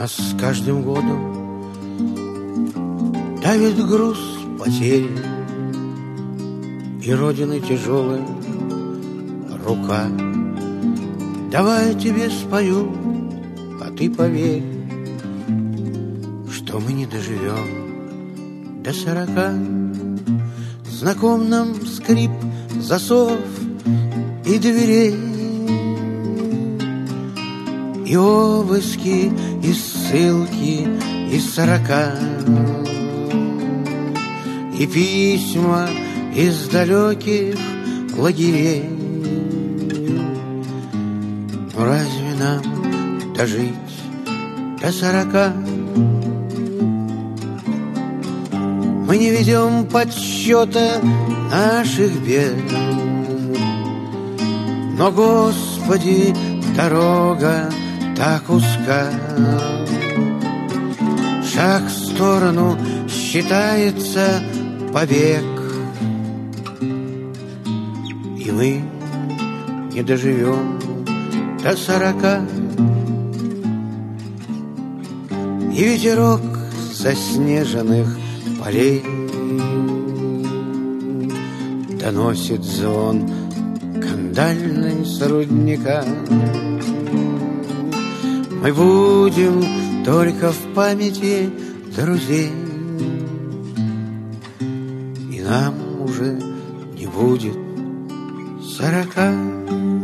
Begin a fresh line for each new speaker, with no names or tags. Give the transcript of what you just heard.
Нас с каждым годом давит груз потерь, и Родины тяжелая рука. Давай я тебе спою, а ты поверь, что мы не доживем до 40. Знаком нам скрип засов и дверей, и обыски, и ссылки из 40, и письма из далеких лагерей. Но разве нам дожить до 40? Мы не ведем подсчета наших бед, но, Господи, дорога так узка. Шаг в сторону считается побег, и мы не доживем до 40. И ветерок заснеженных полей доносит звон кандальный с рудника. Мы будем только в памяти друзей, и нам уже не будет 40.